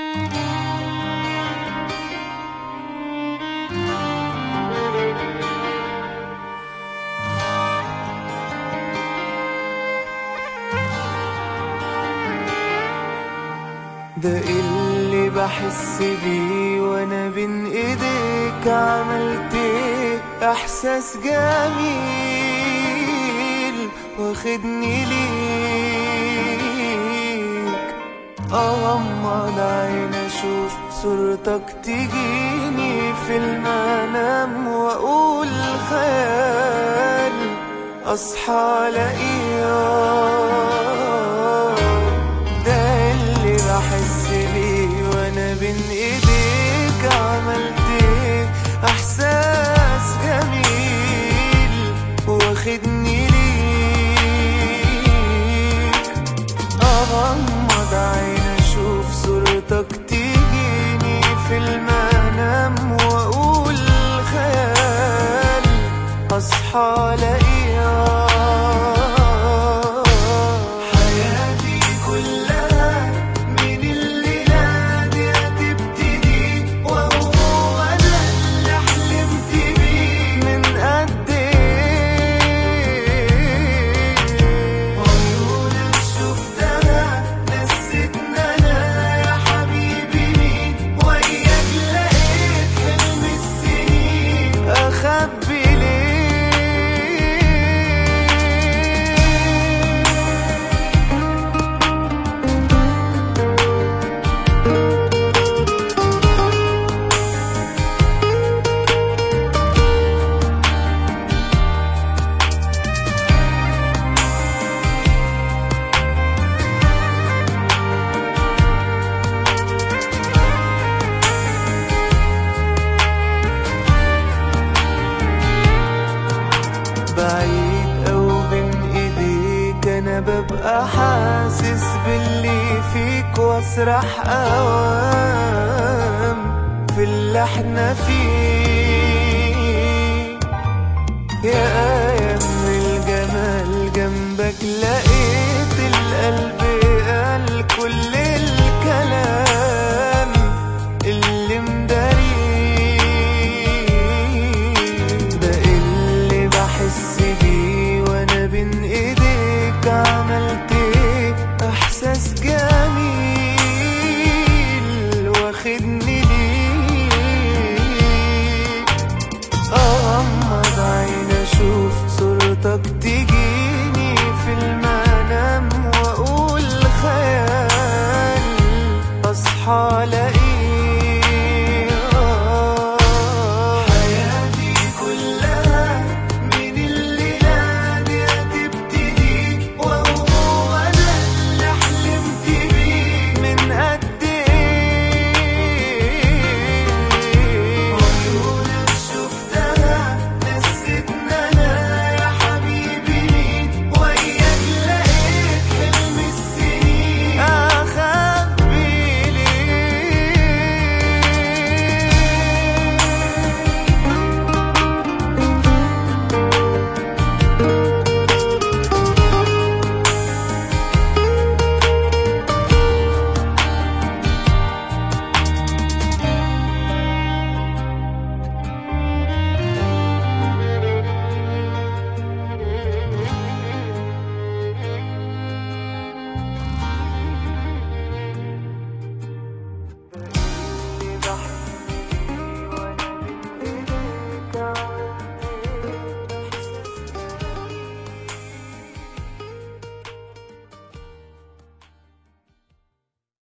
ده اللي بحس بيه وانا بين ايديك، عملت ايه احساس جميل واخدني ليك. اغمض عين اشوف صورتك تجيني في المنام، واقول خيال اصحى الاقيك. بحس بيه وانا بين ايديك، عملت ايه احساس جميل واخدني ليك. اغمض عين اشوف صورتك تجيني في المنام، واقول خيال اصحى الاقيك. بعيد أو بين ايديك انا ببقى حاسس باللي فيك، واسرح اوام في اللي احنا فيه. يا